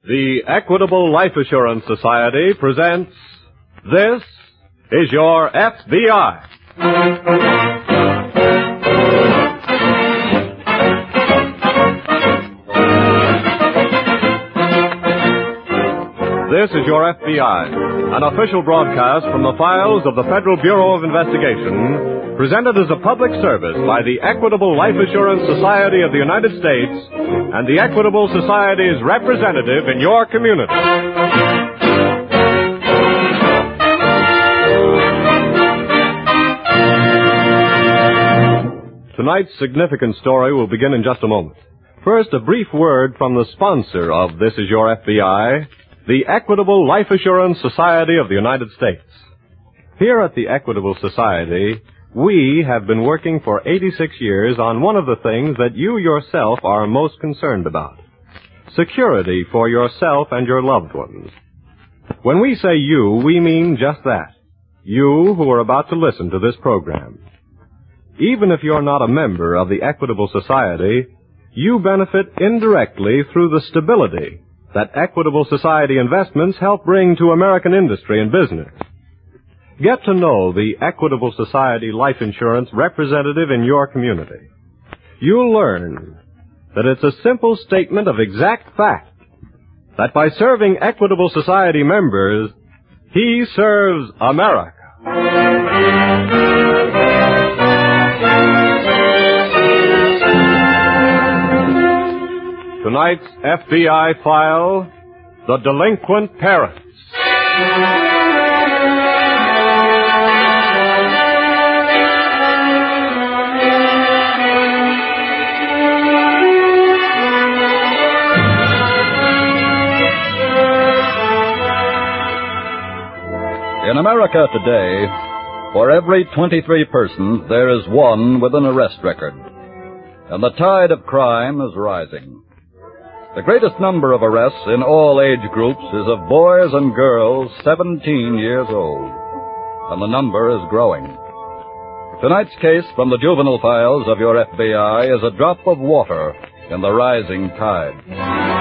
The Equitable Life Assurance Society presents This is Your FBI. This is Your FBI, an official broadcast from the files of the Federal Bureau of Investigation, presented as a public service by the Equitable Life Assurance Society of the United States and the Equitable Society's representative in your community. Tonight's significant story will begin in just a moment. First, a brief word from the sponsor of This Is Your FBI, the Equitable Life Assurance Society of the United States. Here at the Equitable Society, we have been working for 86 years on one of the things that you yourself are most concerned about: security for yourself and your loved ones. When we say you, we mean just that. You who are about to listen to this program. Even if you're not a member of the Equitable Society, you benefit indirectly through the stability that Equitable Society investments help bring to American industry and business. Get to know the Equitable Society life insurance representative in your community. You'll learn that it's a simple statement of exact fact that by serving Equitable Society members, he serves America. Tonight's FBI file, The Delinquent Parents. In America today, for every 23 persons, there is one with an arrest record. And the tide of crime is rising. The greatest number of arrests in all age groups is of boys and girls 17 years old. And the number is growing. Tonight's case from the juvenile files of your FBI is a drop of water in the rising tide.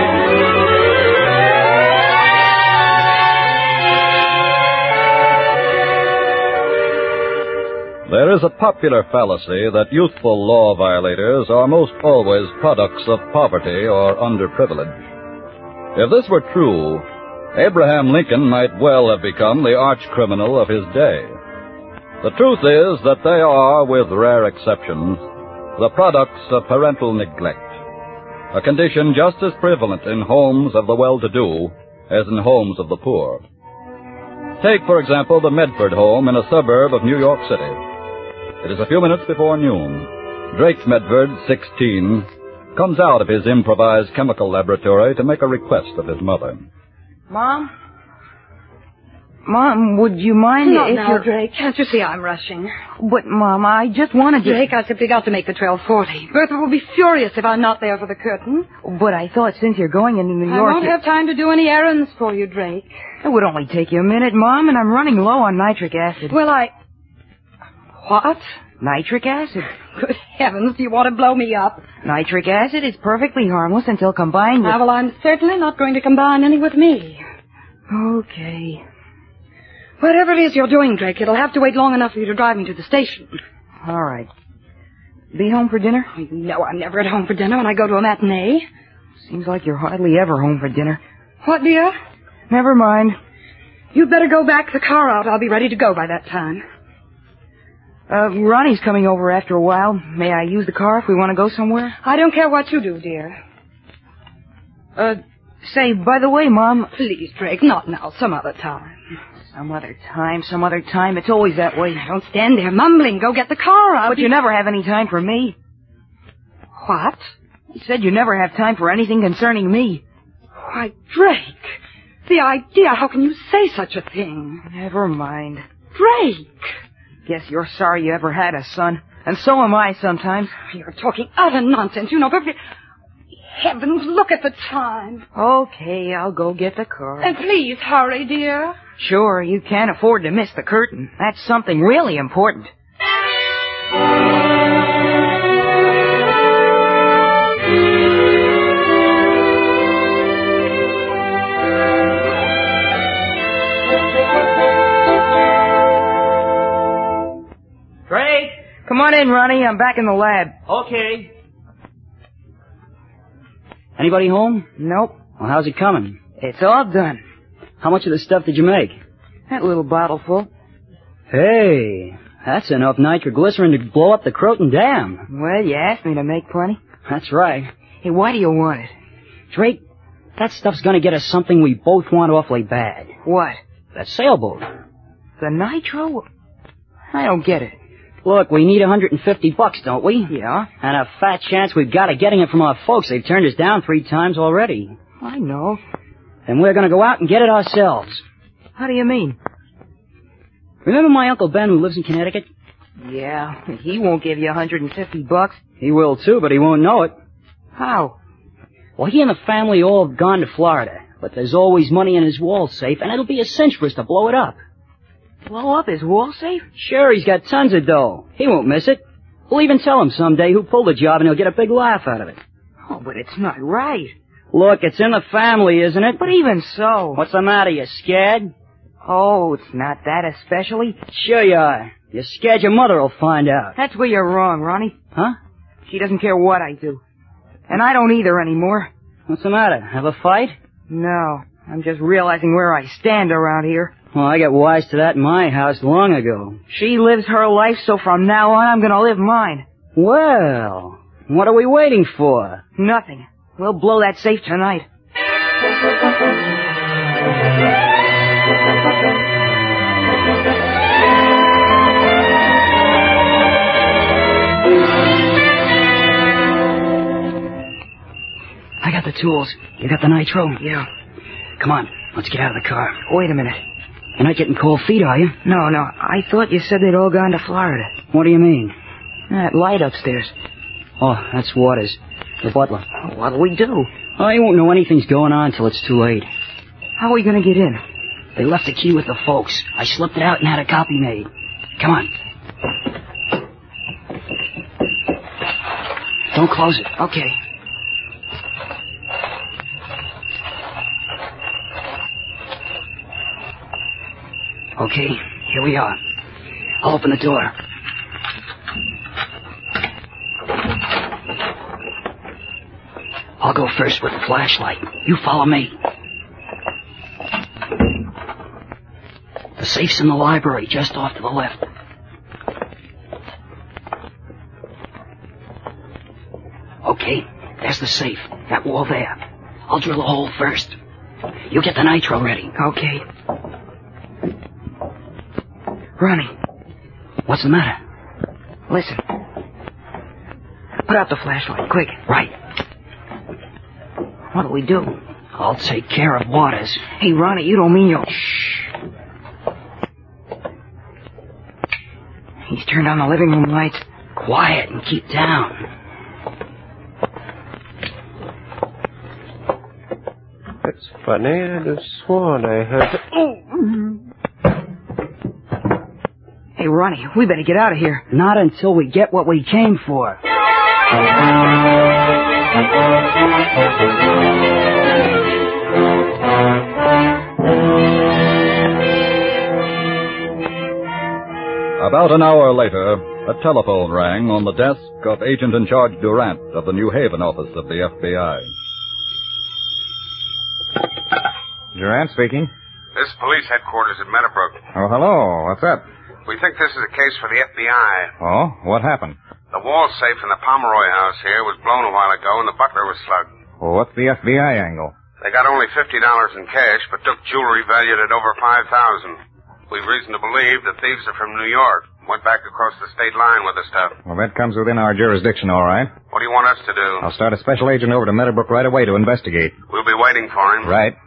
There is a popular fallacy that youthful law violators are most always products of poverty or underprivilege. If this were true, Abraham Lincoln might well have become the arch-criminal of his day. The truth is that they are, with rare exceptions, the products of parental neglect, a condition just as prevalent in homes of the well-to-do as in homes of the poor. Take, for example, the Medford home in a suburb of New York City. It is a few minutes before noon. Drake Medford, 16, comes out of his improvised chemical laboratory to make a request of his mother. Mom, would you mind Not if now, you're... Drake. Can't you see I'm rushing? But, Mom, I just wanted to... Drake, I simply got to make the 12:40. Bertha will be furious if I'm not there for the curtain. But I thought since you're going into New I York... won't have time to do any errands for you, Drake. It would only take you a minute, Mom, and I'm running low on nitric acid. Well, What? Nitric acid. Good heavens, do you want to blow me up? Nitric acid is perfectly harmless until combined with... Well, I'm certainly not going to combine any with me. Okay. Whatever it is you're doing, Drake, it'll have to wait long enough for you to drive me to the station. All right. Be home for dinner? You know I'm never at home for dinner when I go to a matinee. Seems like you're hardly ever home for dinner. What, dear? Never mind. You'd better go back the car out. I'll be ready to go by that time. Ronnie's coming over after a while. May I use the car if we want to go somewhere? I don't care what you do, dear. Say, by the way, Mom... Please, Drake, not now. Some other time. Some other time. It's always that way. Don't stand there mumbling. Go get the car out. But you never have any time for me. What? You said you never have time for anything concerning me. Why, Drake, the idea. How can you say such a thing? Never mind. Drake! Guess you're sorry you ever had a son. And so am I sometimes. You're talking utter nonsense. You know perfectly... Heavens, look at the time. Okay, I'll go get the car. And please hurry, dear. Sure, you can't afford to miss the curtain. That's something really important. in, Ronnie. I'm back in the lab. Okay. Anybody home? Nope. Well, how's it coming? It's all done. How much of the stuff did you make? That little bottle full. Hey, that's enough nitroglycerin to blow up the Croton Dam. Well, you asked me to make plenty. That's right. Hey, why do you want it? Drake, that stuff's gonna get us something we both want awfully bad. What? That sailboat. The nitro? I don't get it. Look, we need $150, don't we? Yeah. And a fat chance we've got of getting it from our folks. They've turned us down 3 times already. I know. And we're gonna go out and get it ourselves. How do you mean? Remember my Uncle Ben who lives in Connecticut? Yeah, he won't give you $150. He will too, but he won't know it. How? Well, he and the family all have gone to Florida, but there's always money in his wall safe, and it'll be a cinch for us to blow it up. Blow up his wall safe? Sure, he's got tons of dough. He won't miss it. We'll even tell him someday who pulled the job, and he'll get a big laugh out of it. Oh, but it's not right. Look, it's in the family, isn't it? But even so... What's the matter, you scared? Oh, it's not that especially. Sure you are. You're scared your mother will find out. That's where you're wrong, Ronnie. Huh? She doesn't care what I do. And I don't either anymore. What's the matter? Have a fight? No. I'm just realizing where I stand around here. Well, I got wise to that in my house long ago. She lives her life, so from now on I'm gonna live mine. Well, what are we waiting for? Nothing. We'll blow that safe tonight. I got the tools. You got the nitro? Yeah. Come on, let's get out of the car. Wait a minute. You're not getting cold feet, are you? No. I thought you said they'd all gone to Florida. What do you mean? That light upstairs. Oh, that's Waters, the butler. What'll we do? Oh, he won't know anything's going on till it's too late. How are we gonna get in? They left the key with the folks. I slipped it out and had a copy made. Come on. Don't close it. Okay. Okay, here we are. I'll open the door. I'll go first with the flashlight. You follow me. The safe's in the library, just off to the left. Okay, there's the safe. That wall there. I'll drill a hole first. You get the nitro ready. Okay. Ronnie. What's the matter? Listen. Put out the flashlight, quick. Right. What'll we do? I'll take care of Waters. Hey, Ronnie, you don't mean you'll... Shh. He's turned on the living room lights. Quiet and keep down. That's funny. I just sworn I heard... Hey, Ronnie, we better get out of here. Not until we get what we came for. About an hour later, a telephone rang on the desk of Agent in Charge Durant of the New Haven office of the FBI. Durant speaking. This is police headquarters at Meadowbrook. Oh, hello. What's up? We think this is a case for the FBI. Oh, what happened? The wall safe in the Pomeroy house here was blown a while ago and the butler was slugged. Well, what's the FBI angle? They got only $50 in cash, but took jewelry valued at over $5,000. We've reason to believe the thieves are from New York. Went back across the state line with the stuff. Well, that comes within our jurisdiction, all right. What do you want us to do? I'll start a special agent over to Meadowbrook right away to investigate. We'll be waiting for him. Right.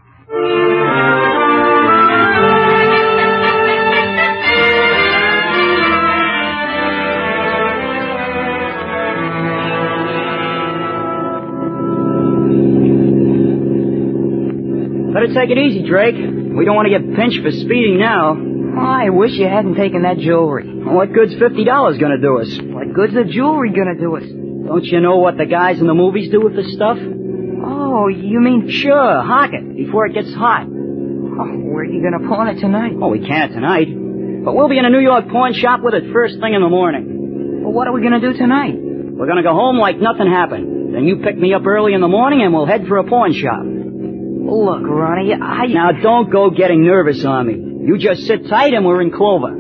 Better take it easy, Drake. We don't want to get pinched for speeding now. Oh, I wish you hadn't taken that jewelry. What good's $50 gonna do us? What good's the jewelry gonna do us? Don't you know what the guys in the movies do with this stuff? Oh, you mean... Sure, hock it before it gets hot. Oh, where are you gonna pawn it tonight? Oh, we can't tonight. But we'll be in a New York pawn shop with it first thing in the morning. Well, what are we going to do tonight? We're going to go home like nothing happened. Then you pick me up early in the morning and we'll head for a pawn shop. Look, Ronnie, Now, don't go getting nervous on me. You just sit tight and we're in clover.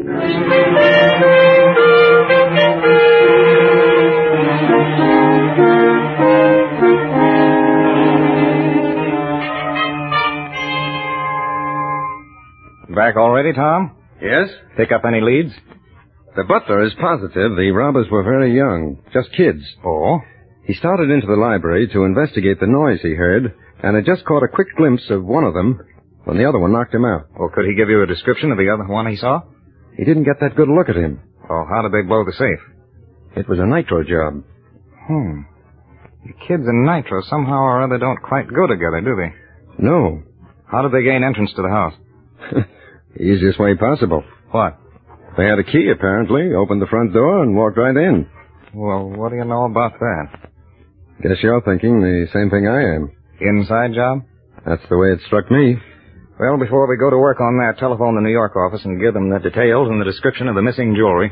Back already, Tom? Yes? Pick up any leads? The butler is positive the robbers were very young, just kids. Oh? He started into the library to investigate the noise he heard, and had just caught a quick glimpse of one of them when the other one knocked him out. Well, could he give you a description of the other one he saw? He didn't get that good a look at him. Oh, how did they blow the safe? It was a nitro job. The kids and nitro somehow or other don't quite go together, do they? No. How did they gain entrance to the house? Easiest way possible. What? They had a key, apparently, opened the front door and walked right in. Well, what do you know about that? Guess you're thinking the same thing I am. Inside job? That's the way it struck me. Well, before we go to work on that, telephone the New York office and give them the details and the description of the missing jewelry.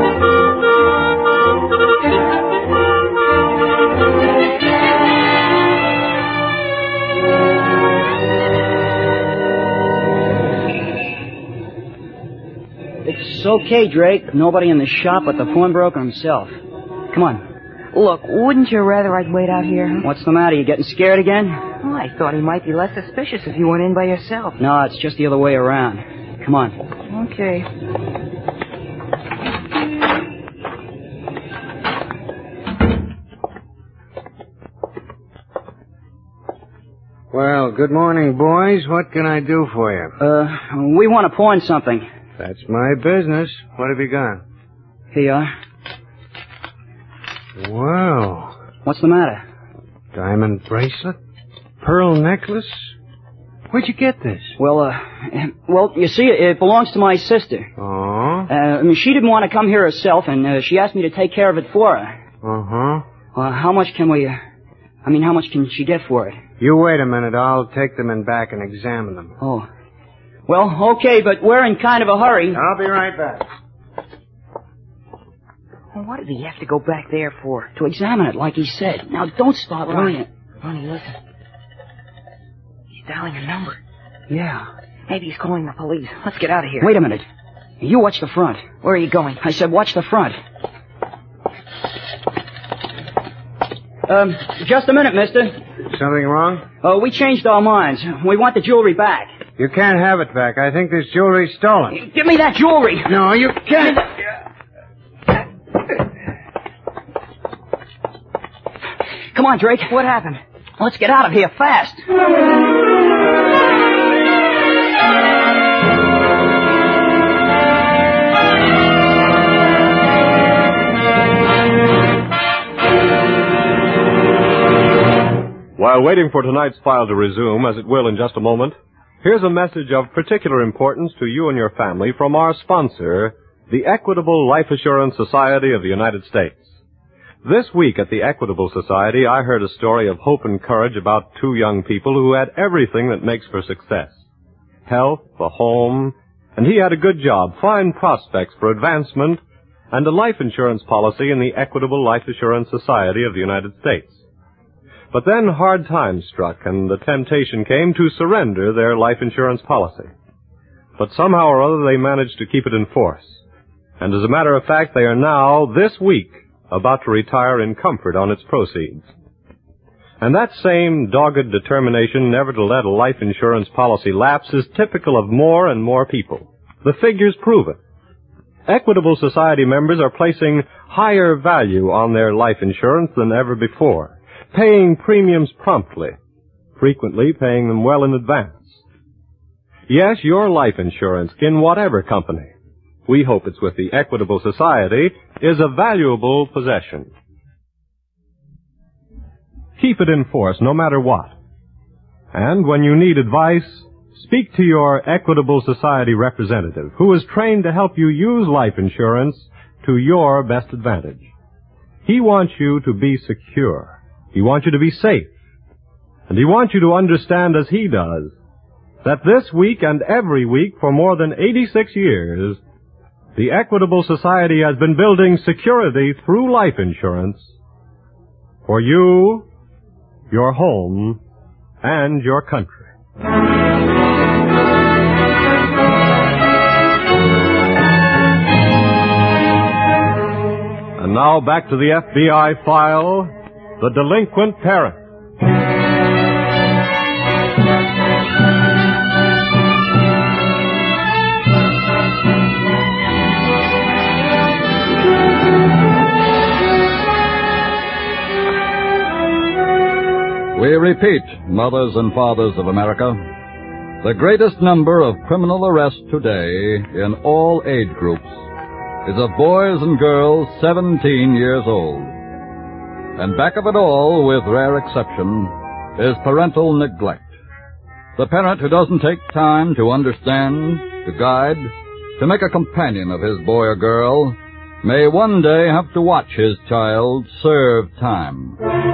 It's okay, Drake. Nobody in the shop but the pawnbroker himself. Come on. Look, wouldn't you rather I'd wait out here? Huh? What's the matter? You getting scared again? Well, I thought he might be less suspicious if you went in by yourself. No, it's just the other way around. Come on. Okay. Well, good morning, boys. What can I do for you? We want to pawn something. That's my business. What have you got? Here you are. Wow. What's the matter? Diamond bracelet? Pearl necklace? Where'd you get this? Well, you see, it belongs to my sister. Oh? She didn't want to come here herself, and she asked me to take care of it for her. Uh-huh. Well, how much can she get for it? You wait a minute. I'll take them in back and examine them. Oh. Well, okay, but we're in kind of a hurry. I'll be right back. Well, what did he have to go back there for? To examine it, like he said. Now, don't stop running. Ronnie, listen. He's dialing a number. Yeah. Maybe he's calling the police. Let's get out of here. Wait a minute. You watch the front. Where are you going? I said watch the front. Just a minute, mister. Something wrong? We changed our minds. We want the jewelry back. You can't have it back. I think this jewelry's stolen. Give me that jewelry. No, you can't. Come on, Drake. What happened? Let's get out of here fast. While waiting for tonight's file to resume, as it will in just a moment, here's a message of particular importance to you and your family from our sponsor, the Equitable Life Assurance Society of the United States. This week at the Equitable Society, I heard a story of hope and courage about two young people who had everything that makes for success. Health, a home, and he had a good job, fine prospects for advancement, and a life insurance policy in the Equitable Life Assurance Society of the United States. But then hard times struck, and the temptation came to surrender their life insurance policy. But somehow or other they managed to keep it in force. And as a matter of fact, they are now, this week, about to retire in comfort on its proceeds. And that same dogged determination never to let a life insurance policy lapse is typical of more and more people. The figures prove it. Equitable Society members are placing higher value on their life insurance than ever before, paying premiums promptly, frequently paying them well in advance. Yes, your life insurance, in whatever company, we hope it's with the Equitable Society, is a valuable possession. Keep it in force no matter what. And when you need advice, speak to your Equitable Society representative, who is trained to help you use life insurance to your best advantage. He wants you to be secure. He wants you to be safe. And he wants you to understand, as he does, that this week and every week for more than 86 years, the Equitable Society has been building security through life insurance for you, your home, and your country. And now back to the FBI file, The Delinquent Parent. We repeat, mothers and fathers of America, the greatest number of criminal arrests today in all age groups is of boys and girls 17 years old. And back of it all, with rare exception, is parental neglect. The parent who doesn't take time to understand, to guide, to make a companion of his boy or girl may one day have to watch his child serve time.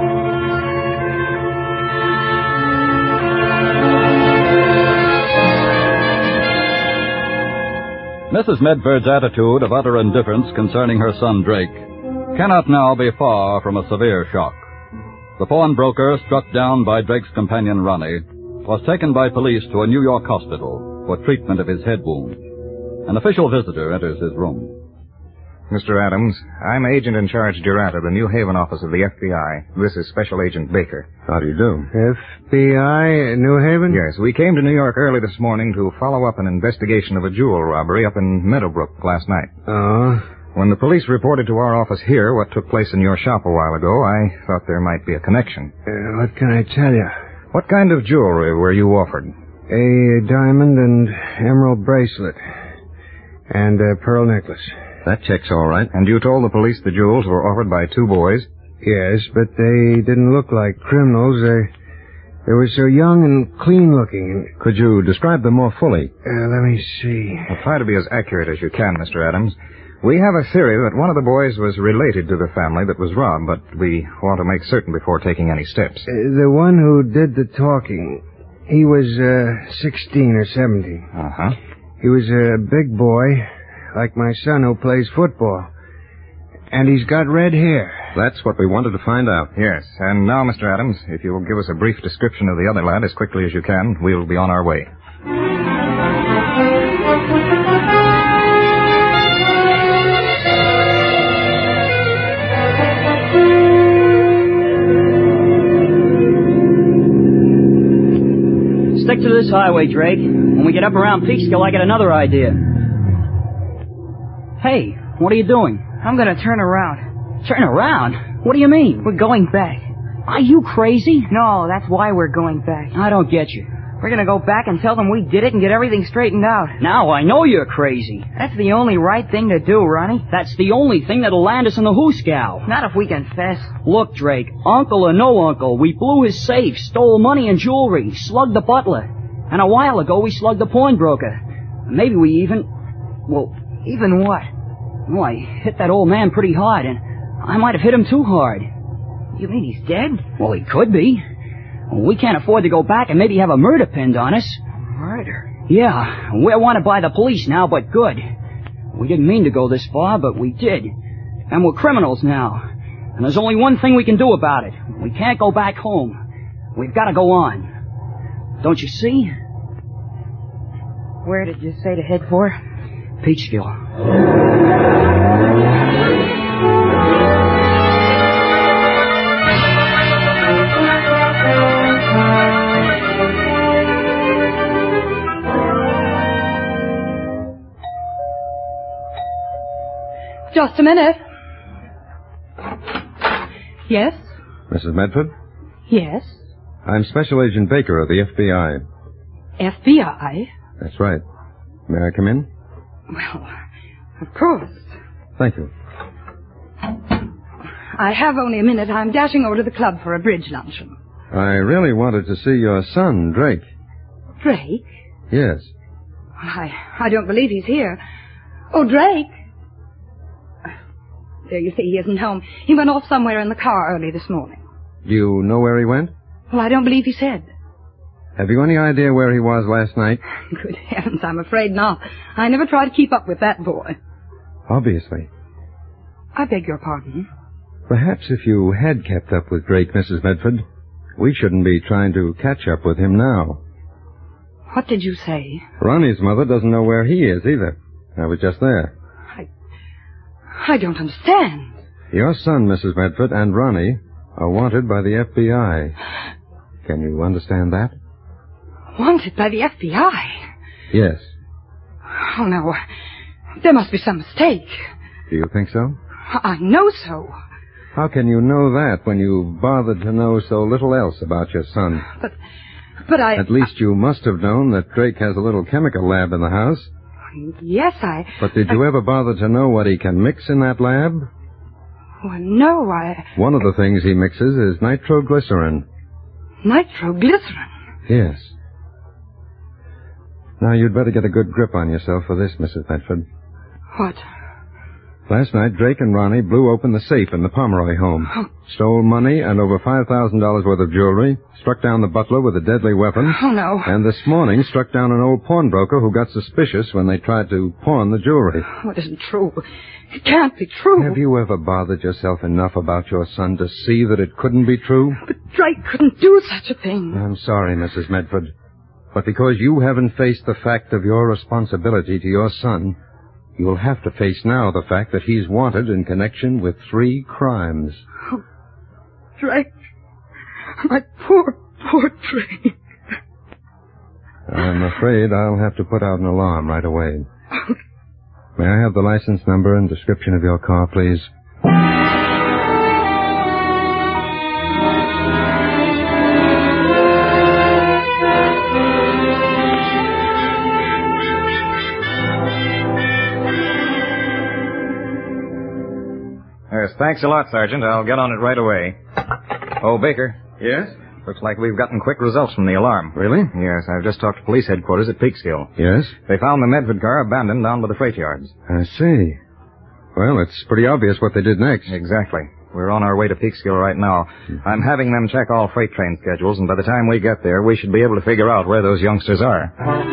Mrs. Medford's attitude of utter indifference concerning her son Drake cannot now be far from a severe shock. The pawnbroker, struck down by Drake's companion Ronnie, was taken by police to a New York hospital for treatment of his head wound. An official visitor enters his room. Mr. Adams, I'm Agent in Charge Durant of the New Haven office of the FBI. This is Special Agent Baker. How do you do? FBI, New Haven? Yes, we came to New York early this morning to follow up an investigation of a jewel robbery up in Meadowbrook last night. Oh? When the police reported to our office here what took place in your shop a while ago, I thought there might be a connection. What can I tell you? What kind of jewelry were you offered? A diamond and emerald bracelet. And a pearl necklace. That checks all right. And you told the police the jewels were offered by two boys? Yes, but they didn't look like criminals. They were so young and clean-looking. Could you describe them more fully? Let me see. Well, try to be as accurate as you can, Mr. Adams. We have a theory that one of the boys was related to the family that was robbed, but we want to make certain before taking any steps. The one who did the talking, he was 16 or 17. Uh-huh. He was a big boy, like my son who plays football. And he's got red hair. That's what we wanted to find out. Yes, and now, Mr. Adams, if you will give us a brief description of the other lad as quickly as you can, we'll be on our way. Stick to this highway, Drake. When we get up around Peekskill, I get another idea. Hey, what are you doing? I'm gonna turn around. Turn around? What do you mean? We're going back. Are you crazy? No, that's why we're going back. I don't get you. We're gonna go back and tell them we did it and get everything straightened out. Now I know you're crazy. That's the only right thing to do, Ronnie. That's the only thing that'll land us in the hoosegow. Not if we confess. Look, Drake, uncle or no uncle, we blew his safe, stole money and jewelry, slugged the butler. And a while ago we slugged the pawnbroker. Maybe we even... Well, even what? Well, I hit that old man pretty hard, and I might have hit him too hard. You mean he's dead? Well, he could be. We can't afford to go back and maybe have a murder pinned on us. Murder? Yeah, we're wanted by the police now, but good. We didn't mean to go this far, but we did. And we're criminals now. And there's only one thing we can do about it. We can't go back home. We've got to go on. Don't you see? Where did you say to head for? Peekskill. Just a minute. Yes? Mrs. Medford? Yes? I'm Special Agent Baker of the FBI. FBI? That's right. May I come in? Well, of course. Thank you. I have only a minute. I'm dashing over to the club for a bridge luncheon. I really wanted to see your son, Drake. Drake? Yes. I don't believe he's here. Oh, Drake! There, you see, he isn't home. He went off somewhere in the car early this morning. Do you know where he went? Well, I don't believe he said. Have you any idea where he was last night? Good heavens, I'm afraid not. I never try to keep up with that boy. Obviously. I beg your pardon. Perhaps if you had kept up with Drake, Mrs. Medford, we shouldn't be trying to catch up with him now. What did you say? Ronnie's mother doesn't know where he is either. I was just there. I don't understand. Your son, Mrs. Medford, and Ronnie are wanted by the FBI. Can you understand that? Wanted by the FBI? Yes. Oh, no. There must be some mistake. Do you think so? I know so. How can you know that when you bothered to know so little else about your son? But I... At least you must have known that Drake has a little chemical lab in the house. Yes, But did you ever bother to know what he can mix in that lab? Well, no, One of the things he mixes is nitroglycerin. Nitroglycerin? Yes. Now, you'd better get a good grip on yourself for this, Mrs. Medford. What? Last night, Drake and Ronnie blew open the safe in the Pomeroy home. Oh. Stole money and over $5,000 worth of jewelry, struck down the butler with a deadly weapon. Oh, no. And this morning struck down an old pawnbroker who got suspicious when they tried to pawn the jewelry. Oh, it isn't true. It can't be true. Have you ever bothered yourself enough about your son to see that it couldn't be true? But Drake couldn't do such a thing. I'm sorry, Mrs. Medford. But because you haven't faced the fact of your responsibility to your son, you'll have to face now the fact that he's wanted in connection with 3 crimes. Oh, Drake. My poor Drake. I'm afraid I'll have to put out an alarm right away. May I have the license number and description of your car, please? Yes, thanks a lot, Sergeant. I'll get on it right away. Oh, Baker. Yes? Looks like we've gotten quick results from the alarm. Really? Yes, I've just talked to police headquarters at Peekskill. Yes? They found the Medford car abandoned down by the freight yards. I see. Well, it's pretty obvious what they did next. Exactly. We're on our way to Peekskill right now. I'm having them check all freight train schedules, and by the time we get there, we should be able to figure out where those youngsters are.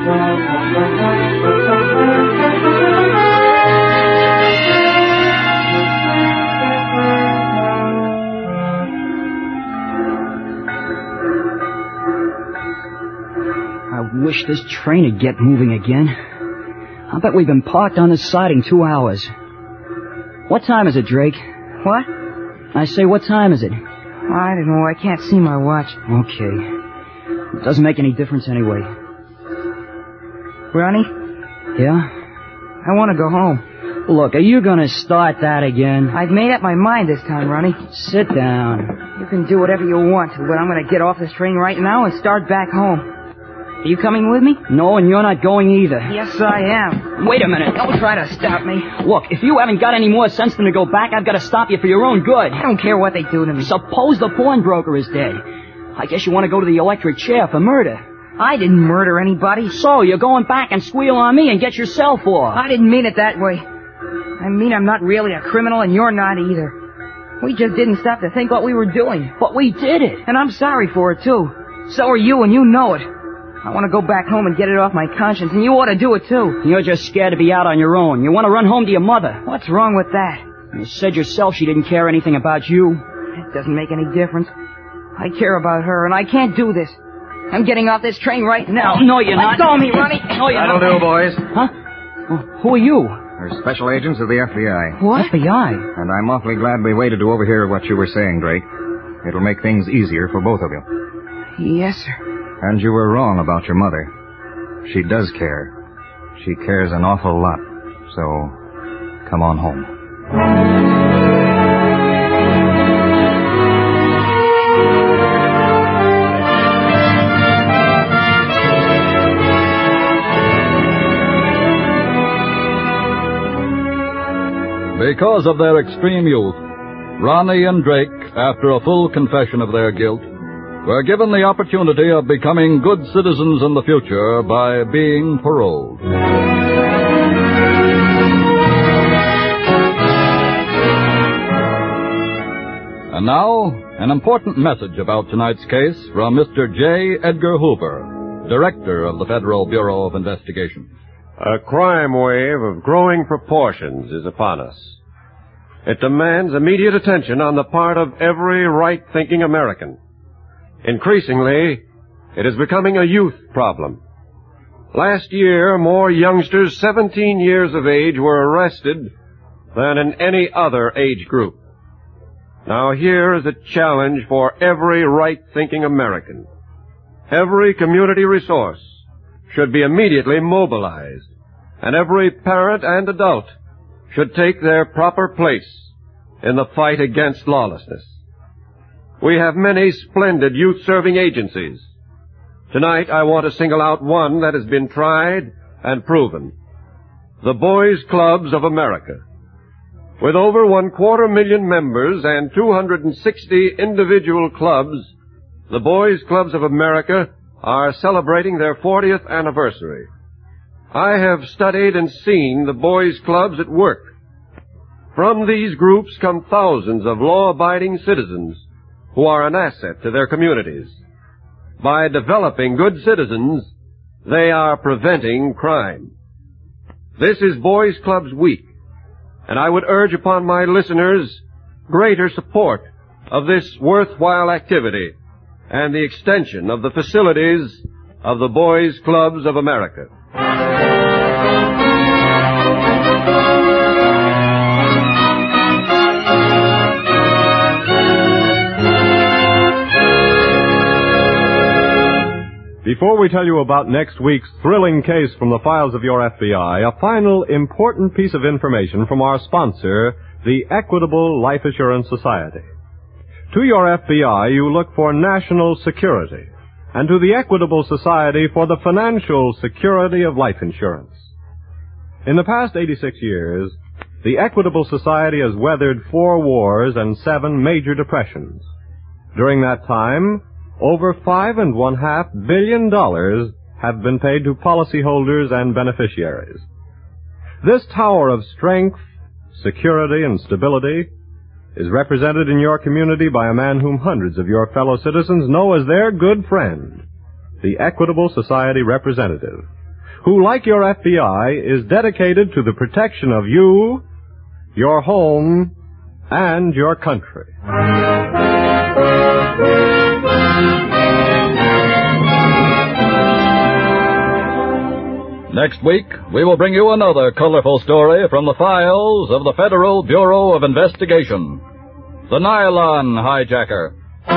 I wish this train would get moving again. I bet we've been parked on this siding 2 hours. What time is it, Drake? What? I say, what time is it? I don't know. I can't see my watch. Okay. It doesn't make any difference anyway. Ronnie? Yeah? I want to go home. Look, are you gonna start that again? I've made up my mind this time, Ronnie. Sit down. You can do whatever you want to, but I'm going to get off this train right now and start back home. Are you coming with me? No, and you're not going either. Yes, I am. Wait a minute. Don't try to stop me. Look, if you haven't got any more sense than to go back, I've got to stop you for your own good. I don't care what they do to me. Suppose the pawnbroker is dead. I guess you want to go to the electric chair for murder. I didn't murder anybody. So, you're going back and squeal on me and get yourself off. I didn't mean it that way. I mean I'm not really a criminal and you're not either. We just didn't stop to think what we were doing. But we did it. And I'm sorry for it, too. So are you, and you know it. I want to go back home and get it off my conscience, and you ought to do it, too. You're just scared to be out on your own. You want to run home to your mother. What's wrong with that? You said yourself she didn't care anything about you. It doesn't make any difference. I care about her, and I can't do this. I'm getting off this train right now. No, you're not. Let go of me, Ronnie. No, you're not. That'll do, boys. Huh? Well, who are you? We're special agents of the FBI. What? FBI? And I'm awfully glad we waited to overhear what you were saying, Drake. It'll make things easier for both of you. Yes, sir. And you were wrong about your mother. She does care. She cares an awful lot. So, come on home. Because of their extreme youth, Ronnie and Drake, after a full confession of their guilt, were given the opportunity of becoming good citizens in the future by being paroled. And now, an important message about tonight's case from Mr. J. Edgar Hoover, Director of the Federal Bureau of Investigation. A crime wave of growing proportions is upon us. It demands immediate attention on the part of every right-thinking American. Increasingly, it is becoming a youth problem. Last year, more youngsters 17 years of age were arrested than in any other age group. Now here is a challenge for every right-thinking American. Every community resource should be immediately mobilized, and every parent and adult should take their proper place in the fight against lawlessness. We have many splendid youth-serving agencies. Tonight I want to single out one that has been tried and proven. The Boys Clubs of America. With over 250,000 members and 260 individual clubs, the Boys Clubs of America are celebrating their 40th anniversary. I have studied and seen the Boys Clubs at work. From these groups come thousands of law-abiding citizens who are an asset to their communities. By developing good citizens, they are preventing crime. This is Boys Clubs Week, and I would urge upon my listeners greater support of this worthwhile activity and the extension of the facilities of the Boys Clubs of America. Before we tell you about next week's thrilling case from the files of your FBI, a final important piece of information from our sponsor, the Equitable Life Assurance Society. To your FBI, you look for national security, and to the Equitable Society for the financial security of life insurance. In the past 86 years, the Equitable Society has weathered 4 wars and 7 major depressions. During that time, over $5.5 billion have been paid to policyholders and beneficiaries. This tower of strength, security, and stability is represented in your community by a man whom hundreds of your fellow citizens know as their good friend, the Equitable Society representative, who, like your FBI, is dedicated to the protection of you, your home, and your country. Next week, we will bring you another colorful story from the files of the Federal Bureau of Investigation. The Nylon Hijacker.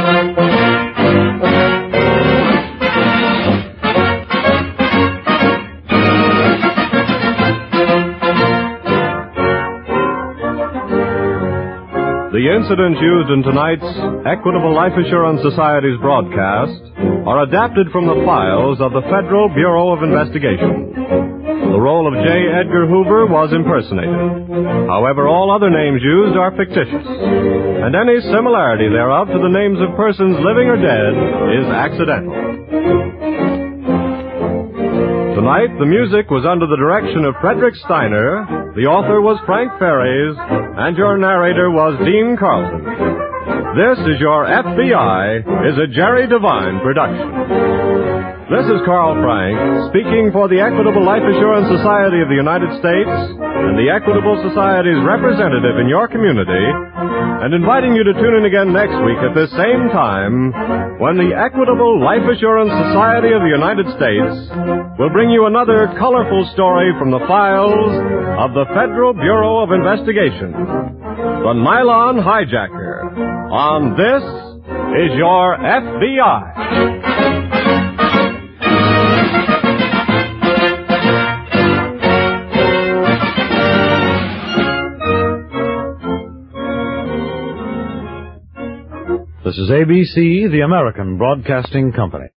The incidents used in tonight's Equitable Life Assurance Society's broadcast are adapted from the files of the Federal Bureau of Investigation. The role of J. Edgar Hoover was impersonated. However, all other names used are fictitious, and any similarity thereof to the names of persons living or dead is accidental. Tonight, the music was under the direction of Frederick Steiner, the author was Frank Ferries, and your narrator was Dean Carlson. This is Your FBI is a Jerry Devine production. This is Carl Frank, speaking for the Equitable Life Assurance Society of the United States and the Equitable Society's representative in your community, and inviting you to tune in again next week at this same time when the Equitable Life Assurance Society of the United States will bring you another colorful story from the files of the Federal Bureau of Investigation, the Nylon Hijacker, on This is Your FBI. This is ABC, the American Broadcasting Company.